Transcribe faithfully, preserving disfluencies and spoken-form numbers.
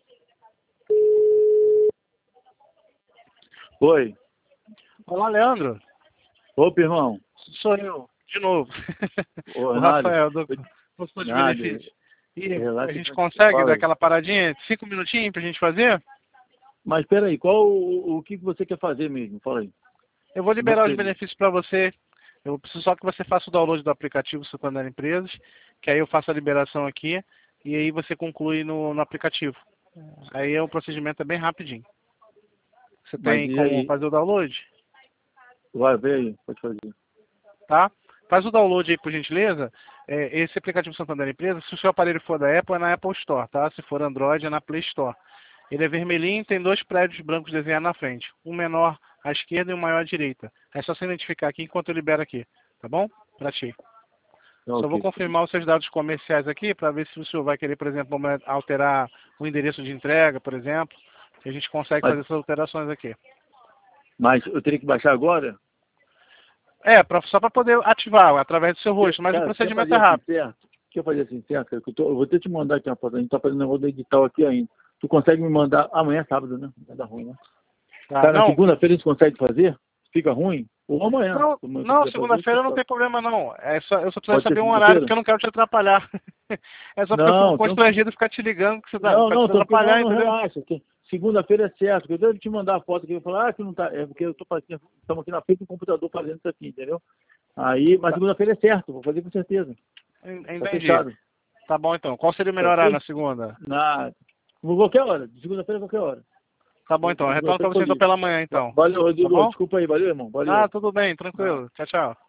Oi. Olá, Leandro. Opa, irmão. Sou eu, de novo. Ô, O nada. Rafael, do consultor de Nada. benefícios. E Relaxa, a gente que- consegue fala dar aí. aquela paradinha, cinco minutinhos pra gente fazer? Mas peraí, qual o, o que que você quer fazer mesmo? Fala aí. Eu vou Como é que liberar os você- benefícios para você. Eu preciso só que você faça o download do aplicativo Se Tornar Empresas, que aí eu faço a liberação aqui e aí você conclui no, no aplicativo. Aí é o procedimento é bem rapidinho. Você Mas tem e como aí? fazer o download? Vai, vem aí, pode fazer. Tá? Faz o download aí, por gentileza. É, esse aplicativo Santander Empresa, se o seu aparelho for da Apple, é na Apple Store, tá? Se for Android, é na Play Store. Ele é vermelhinho e tem dois prédios brancos desenhados na frente. Um menor à esquerda e um maior à direita. É só você identificar aqui enquanto eu libero aqui. Tá bom? Pra ti. Então, Só vou ok. confirmar os seus dados comerciais aqui para ver se o senhor vai querer, por exemplo, alterar o endereço de entrega, por exemplo. E a gente consegue Mas, fazer essas alterações aqui. mas eu teria que baixar agora? É, pra, só para poder ativar através do seu rosto, mas Cara, o quer procedimento fazer é assim rápido. certo? Quer fazer assim certo? cara? Que Eu, tô- eu vou ter que te mandar aqui uma foto. A gente tá fazendo negócio do edital aqui ainda. Tu consegue me mandar amanhã é sábado, né? Vai dar ruim, né? Tá? Cara, na Não, segunda-feira a gente consegue fazer? Fica ruim? Ou amanhã. não, Se amanhã tu não quiser fazer, segunda-feira você não faz. tem problema não. É só, eu só preciso Pode ser saber um horário, segunda-feira? porque eu não quero te atrapalhar. É só porque eu fico Não, tranquilo. constrangido de ficar te ligando, que você tá, Não, pra te não, tranquilo, não, atrapalhar, não entendeu? relaxa. que Segunda-feira é certo. Eu devo te mandar a foto aqui e falar, ah, que não tá. É porque eu tô fazendo, estamos aqui na frente do computador fazendo isso aqui, entendeu? Aí, mas Tá, segunda-feira é certo, vou fazer com certeza. en- Tá entendi. fechado. Tá bom então. Qual seria o Tá melhor horário ok? na segunda? Na qualquer hora, de segunda-feira a qualquer hora. Tá bom então. Eu retorno Segunda-feira pra eu tô você então livre. pela manhã Va- então. Valeu, Tá Rodrigo. bom? Desculpa aí, valeu, irmão. Ah, Valeu. tudo bem, Ah. tranquilo. Tchau, tchau.